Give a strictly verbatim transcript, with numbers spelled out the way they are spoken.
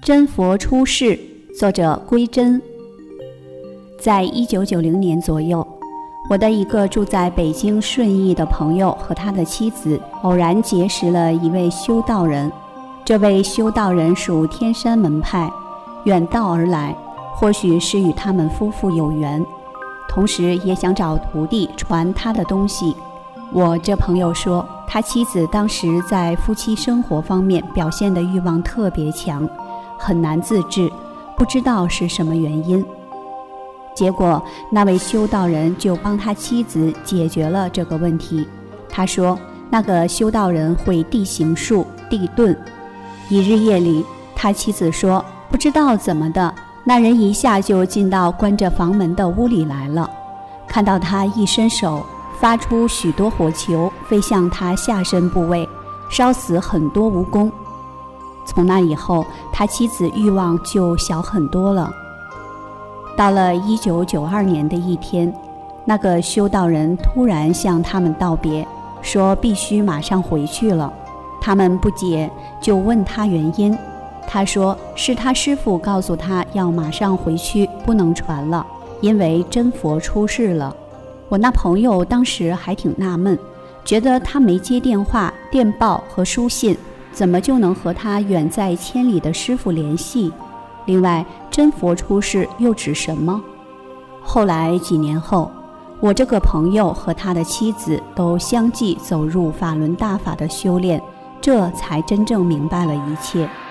真佛出世，作者归真。在一九九零年左右，我的一个住在北京顺义的朋友和他的妻子偶然结识了一位修道人。这位修道人属天山门派，远道而来，或许是与他们夫妇有缘，同时也想找徒弟传他的东西。我这朋友说，他妻子当时在夫妻生活方面表现的欲望特别强，很难自制，不知道是什么原因。结果那位修道人就帮他妻子解决了这个问题。他说那个修道人会地形术、地遁。一日夜里，他妻子说不知道怎么的，那人一下就进到关着房门的屋里来了，看到他一伸手，发出许多火球飞向他下身部位，烧死很多蜈蚣。从那以后，他妻子欲望就小很多了。到了一九九二年的一天，那个修道人突然向他们道别，说必须马上回去了。他们不解，就问他原因。他说是他师父告诉他要马上回去，不能传了，因为真佛出世了。我那朋友当时还挺纳闷，觉得他没接电话、电报和书信，怎么就能和他远在千里的师父联系？另外，真佛出世又指什么？后来几年后，我这个朋友和他的妻子都相继走入法轮大法的修炼，这才真正明白了一切。